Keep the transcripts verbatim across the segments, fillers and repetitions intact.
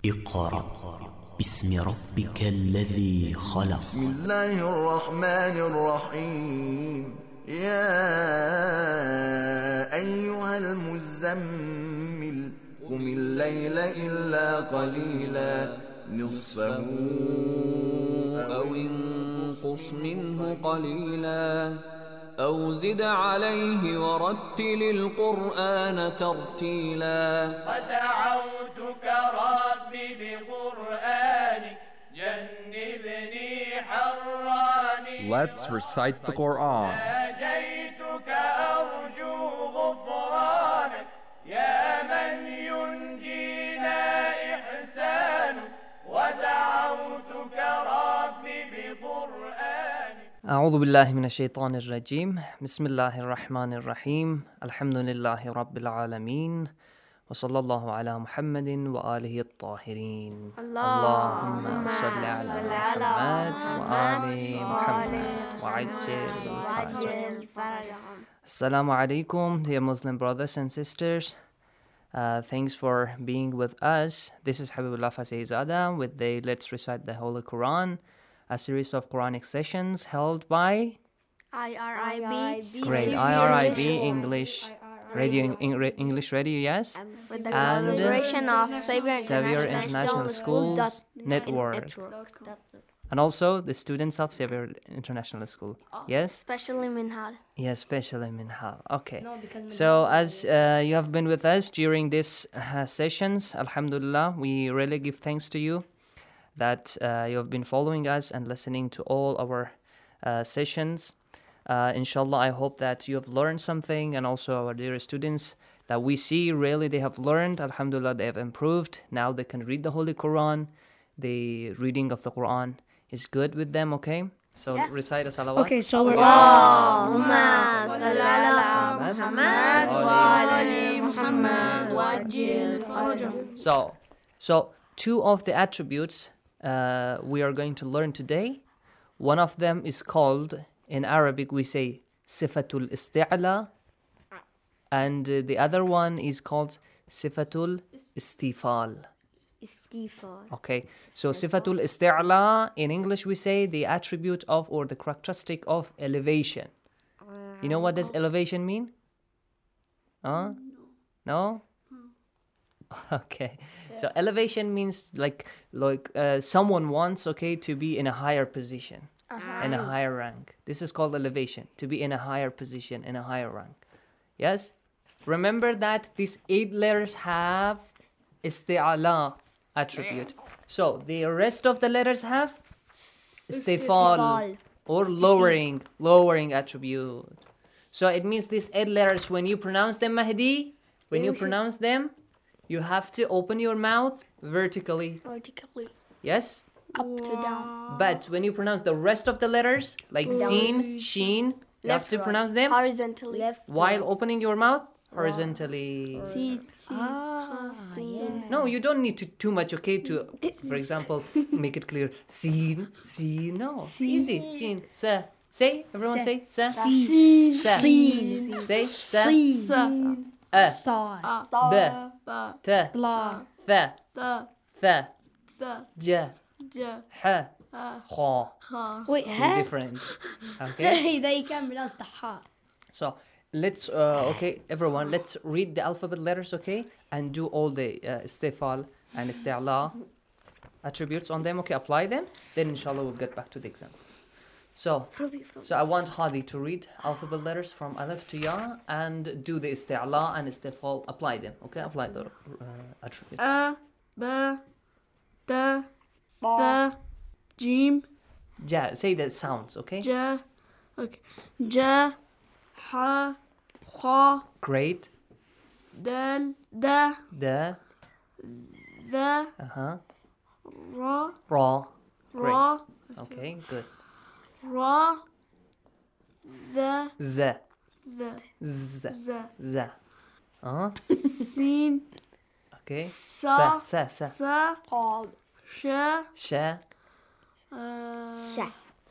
اقرأ باسم ربك الذي خلق. بسم الله الرحمن الرحيم. يا أيها المزمل قم الليل إلا قليلا نصفه أو انقص منه قليلا أو زد عليه ورتل القرآن ترتيلا. ودعوتك ربي بقرآنك جنبني حراني. Let's recite the Quran. ناجيتك أرجو غفرانك يا من ينجينا إحسانك. ودعوتك ربي بقرآنك. أعوذ بالله من الشيطان الرجيم. بسم الله الرحمن الرحيم. الحمد لله رب العالمين وصلى الله على محمد وآله الطاهرين. اللهم صل على محمد وآل محمد وعجل فرجهم. Assalamu alaikum, dear Muslim brothers and sisters. Uh, thanks for being with us. This is Habibullah Fasehzada with the Let's Recite the Holy Quran, a series of Quranic sessions held by I R I B. Great I R I B English Radio, English Radio, yes, With the and collaboration of Xavier Xavier International International School Schools Network, and also the students of Xavier International School. Yes, especially Minhal. yes, especially Minhal. Okay. So as uh, you have been with us during these uh, sessions, Alhamdulillah, we really give thanks to you that uh, you have been following us and listening to all our uh, sessions. Uh, inshallah, I hope that you have learned something, and also our dear students that we see really they have learned. Alhamdulillah, they have improved. Now they can read the Holy Quran. The reading of the Quran is good with them, okay? So Yeah. recite a salawat. Okay, so we're Allahumma salli ala Muhammad wa ali Muhammad wa ajil farajahum. So, so two of the attributes uh, we are going to learn today. One of them is called, in Arabic we say sifatul isti'la, and uh, the other one is called sifatul istifal. Istifal. Okay, so sifatul isti'la, in English we say the attribute of or the characteristic of elevation. You know what does elevation mean? Huh? No? Okay, so elevation means like like uh, someone wants, okay, to be in a higher position, in a higher rank. This is called elevation, to be in a higher position, in a higher rank. Yes? Remember that these eight letters have isti'ala attribute. So the rest of the letters have istifal or lowering, lowering attribute. So it means these eight letters, when you pronounce them, Mahdi, when you pronounce them, you have to open your mouth vertically. Vertically. Yes? Up to down. But when you pronounce the rest of the letters, like Sin, Sheen, you have to pronounce them Horizontally. Left. while opening your mouth horizontally. See. No, you don't need to too much, okay, to, for example, make it clear. Sin, Sin, no. Easy. Sin, Sa. Say, everyone say, Sa. Sa. Say, Sa. A. B. T. Th. Th. J. H. Kha. wait, huh? Different. Okay. Sorry, they can pronounce the ha. So let's uh, okay, everyone, let's read the alphabet letters, okay, and do all the uh, istifal and isti'la attributes on them, okay, apply them, then inshallah we'll get back to the examples. So so I want Hadi to read alphabet letters from Alif to Ya and do the isti'la and istifal, apply them, okay, apply the uh, attributes. A, B, T, Th, Jim, Ja, say the sounds, okay. J, okay, J, H, Kha, Great. Dal, Da, The. The, Uh-huh. Ra, Ra. Great. Ra, Okay, good. Ra, The, Z. The, Z. Z, Z. Uh-huh. Sin, Okay. Sa, Sa. Sa. Sa, Sh, Sha. uh,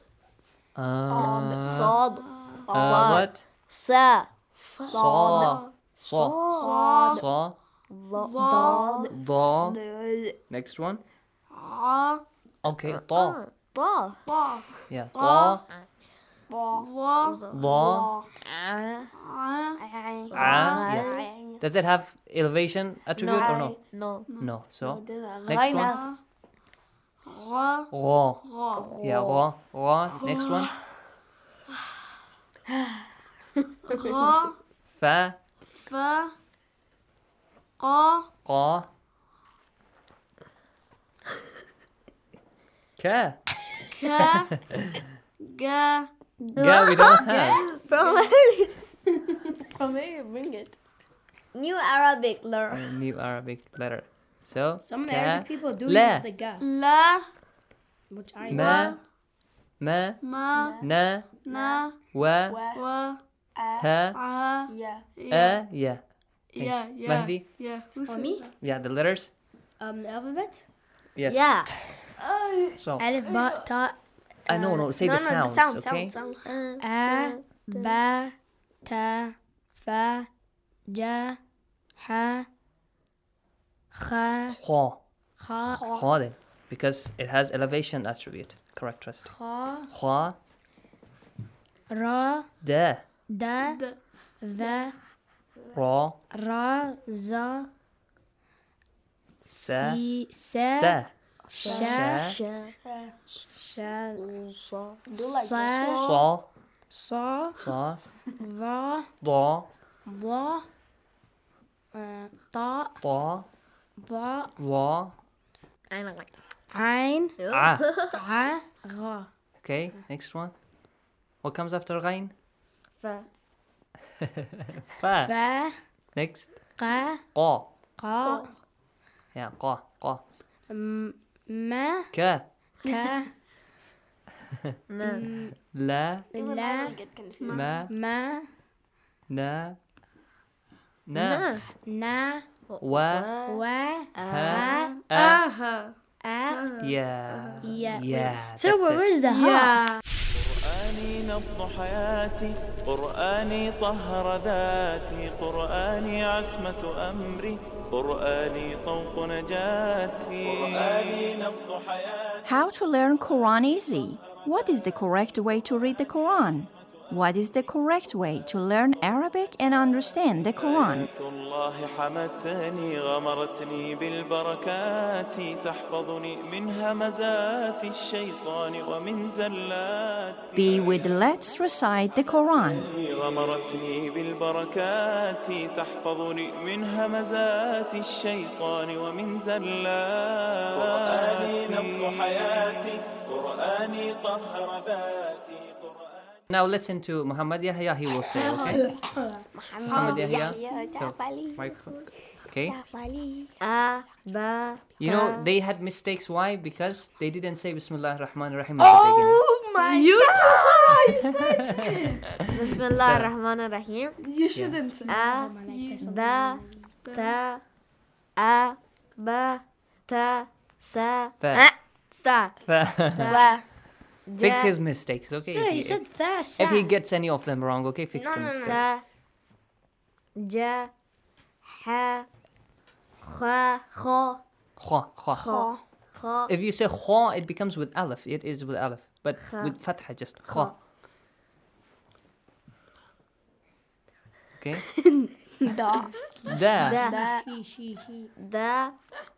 Uh, Sad. uh, what? Sa. Saw. Saw. Sa, Saw. ضاد ضا. Next one. ع Okay, طا. طا طا Yeah, طا. ظا ضا. ع ع ع. Yes. Does it have elevation attribute or no? no No. So next one. غا غا. غا Yeah, غا. غا. Next one. غا فا. فا قا قا. كا. كا جا Ga we don't have. from From where bring it? New Arabic learn A new Arabic letter. So Some ka, Arabic people do la, use the ga, لا which I ma, ma, ما na, نا wa, و ha, ع yeah. a, yeah. yeah yeah Mahdi? yeah who For said me, that? Yeah, the letters. um, alphabet. Yes. yeah So Alif, ba, ta, I know, no. Say no, the no, sounds, sound, okay? sound, sound. a, ba, ta, fa, ja, ha, kha, Kha, kha, kha then, because it has elevation attribute characteristic. kha, Kha, ra, da, da, The- the, ra, ra, za, sa, si, sa, sa, sha, sha, sha, So sa, sa, sa, sa, va, da, va, uh, ta, da, va, ra, I don't like ain, ah. a, ra. Okay, next one. What comes after ghain? fa Fa. fa, Next. qa, Qa. qa, Yeah, qa, qa. m- ma, Ka. ka, ma La. la, Ma. ma, Na. Na. na, Wa. wa, Ha. A. آها a, Yeah. yeah. Yeah. So that's where- it. where's the ha? yeah قرآني نبض حياتي قرآني طهر ذاتي قرآني عصمة أمري قرآني طوق نجاتي قرآني نبض حياتي How to learn Quran easy? What is the correct way to read the Quran? What is the correct way to learn Arabic and understand the Quran? آيات الله حمتني غمرتني بالبركات تحفظني من همزات الشيطان ومن زلات Be with let's recite the Quran. غمرتني بالبركات تحفظني من همزات الشيطان ومن زلات قرآني نبض حياتي قرآني طهر ذاتي Now listen to Muhammad Yahya. He will say, okay? Muhammad Yahya. So, microphone. Okay. a ba You know, they had mistakes. Why? Because they didn't say Bismillah ar-Rahman ar-Rahim at the beginning. oh my you too Bismillah ar-Rahman ar-Rahim you shouldn't say a ba ta a ba ta sa Fa. a sa Fa. wa Fix ja his mistakes, okay? Sir, If you he, said the, sa. if he gets any of them wrong, okay, fix no the no no mistake. sa ja ha kha kha Kha, kha. kha kha If you say kha, it becomes with alif. It is with alif. But Kha. with fatha, just kha. Okay? da Da. da He, she, he. da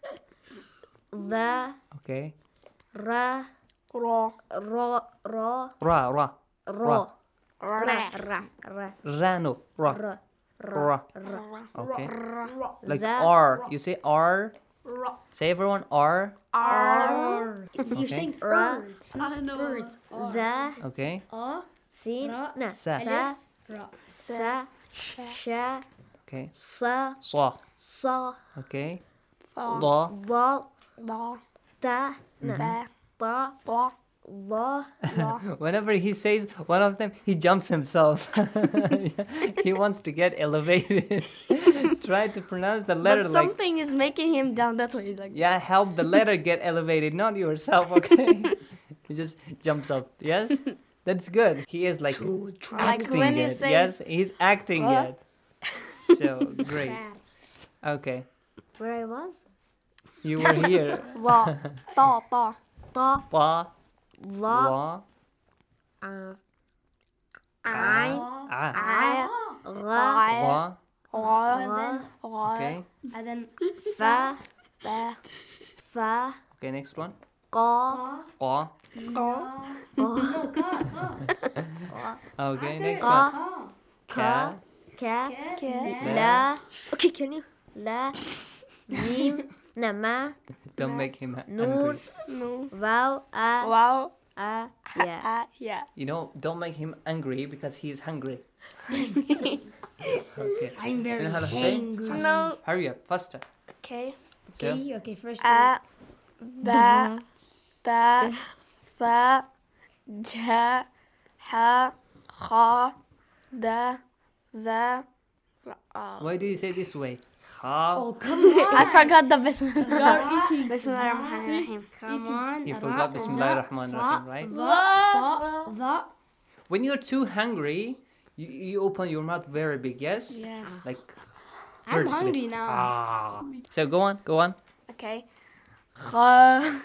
da Okay. ra ra ro ro Ra, ra. ro ra ra ra Rano. Ra. ra Ra. Okay. Like Za. R. You say R. ra Say everyone R. r You're Okay. saying Ra. birds, not I know. birds. za Okay. A, sin Ra. na Sa. sa ra. sa sha Okay. sa Sa. sa Okay. Tha. Da. da da ta na da ta da la Whenever he says one of them, he jumps himself. He wants to get elevated. Try to pronounce the letter but like, something is making him down that's why he's like yeah, help the letter get elevated, not yourself, okay? He just jumps up. Yes? That's good. He is like acting when he it. says- Yes? He's acting it. So, great. Okay. Where I was? You were here. Ra. Ta. Ta. Ta. Wa. La. Wa. Uh, Ain. Ah. Ain. Ra. Wa. Ra. Ra. Okay. And then Fa. Fa. Fa. Okay, next one. Qa. Qa. Okay, next Qa. one. Ka. Ka. Ka. La. Okay, can you? La. Mim. Nama. Don't make him Noon. angry. No. Wow. A. Wow. A. Yeah. Ah. Yeah. You know, don't make him angry because he is hungry. Okay. I'm very You know how to say? angry. No. Hurry up, faster. Okay. So, Okay, okay, first. A. Ba. Ba. Fa. Ja. Ha. Kha. Da. Za. Ra. why do you say this way? Ha. Oh, come on. I forgot the Bismillah. You're eating. Bismillahirrahmanirrahim. Come on. You Ra, forgot za, Bismillahir Rahmanir sa, Rahim, right? va, va. When you're too hungry, you, you open your mouth very big, yes? Yes. Like I'm vertically. hungry now. Ah. So go on, go on. Okay. Kha.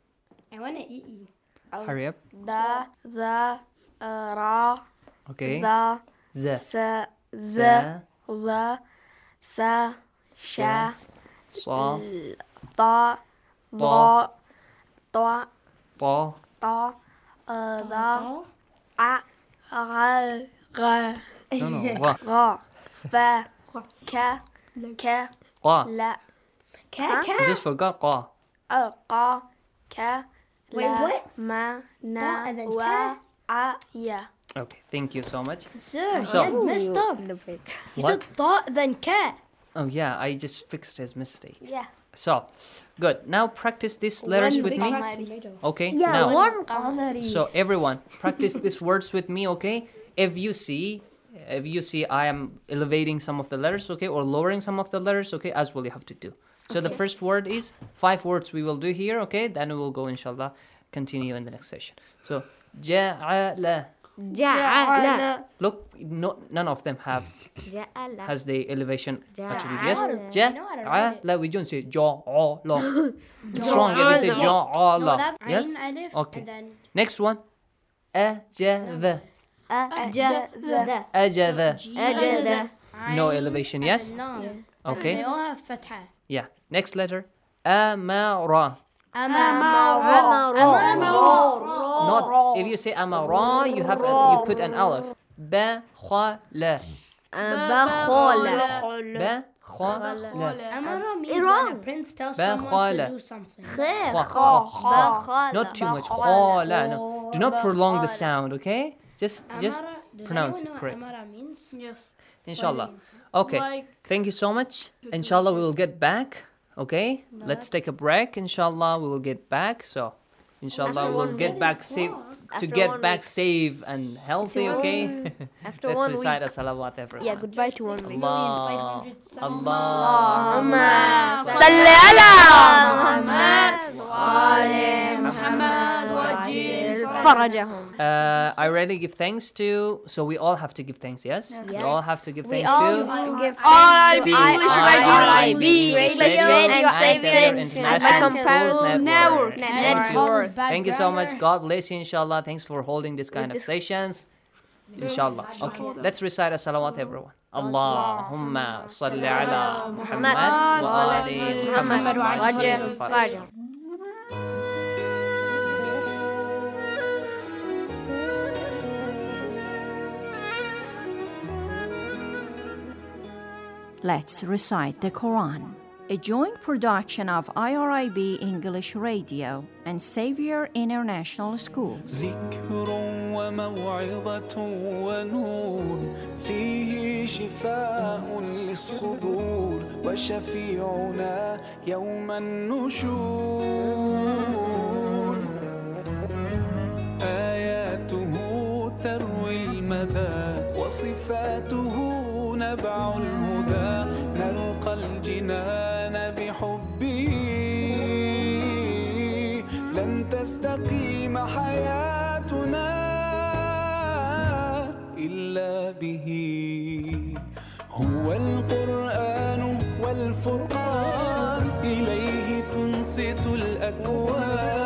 I want to eat you. Hurry up. Da. Za. uh, Ra. Okay. Da. Z. Sa. Z. Za. Wa. Sa. Sha. Sa. Ta. Wa. Ta. Ta. Ta. uh, Da. A. Ra. Ra. No, no. Wa. Ra. Fa. Ka. Ka. Qua. La. Cat, You cat. just forgot qua. Uh, Qa. Ka. Wait, La. what? Ma. Na. and then Wa. ka. A. Ya. Okay, thank you so much. Sir, So- you had messed up. He What? said thought, then cat. Oh yeah, I just fixed his mistake. Yeah. So, good. Now practice these letters One with big me. tomato. Okay. Yeah, Now, one qamari. so everyone, practice these words with me. Okay. If you see, if you see, I am elevating some of the letters. Okay, or lowering some of the letters. Okay, as well you have to do. So the first word is five words we will do here. Okay, then we will go inshallah continue in the next session. So ja'ala. Ja'ala. Look, no, none of them have Ja'ala. has the elevation Ja- attribute. Yes, I know how to write it. ja'ala. We don't say ja'ala. It's wrong if you say ja'ala. No, that Yes. ayn, alif, Okay. and then Next one, ajadha. Ajadha. Ajadha. Ajadha. No ayn, elevation. and Yes. then no. They Okay. all have fatha. Yeah. Next letter, amara. Not if you say amara, you have a, you put an alif. Bakhala. Bakhala. Bakhala. Amara means wrong. when a prince tells someone Bakhala. to do something. Khair. Kha. Bakhala. Not too much. Khala. No. Do not prolong the sound. Okay. Just just Amara, does pronounce anyone it know correct. what Amara means? Yes. Inshallah. Okay. Thank you so much. Inshallah, we will get back. Okay. Let's take a break. Inshallah, we will get back. So, inshallah, After we'll one get week. back safe to After get one back week. safe and healthy. Okay. After Let's one recite week. a salawat, everyone. Yeah, goodbye to one week. Allah. Allah. Allahumma salli ala Muhammad wa ali Muhammad wa ajil farajahum. Uh, I already give thanks to. So we all have to give thanks. Yes. We Yeah. all have to give thanks all to. give I to English I- radio, I- English Radio radio, and and Center Center International Comparable Schools Network. Network. Thank you. Network. Thank you so much. God bless you, inshallah. Thanks for holding this kind of sessions. Inshallah. Okay, let's recite a salawat, everyone. Allahumma salli ala Muhammad wa ali Muhammad wa ajil farajahum. Let's recite the Quran. A joint production of I R I B English Radio and Xavier International Schools. ذكر وموعظة ونور فيه شفاء للصدور وشفيعنا يوم النشور آياته تروي المدى وصفاته نبع الهدى نلقى الجنان بحبه لن تستقيم حياتنا إلا به هو القرآن والفرقان إليه تنصت الأكوان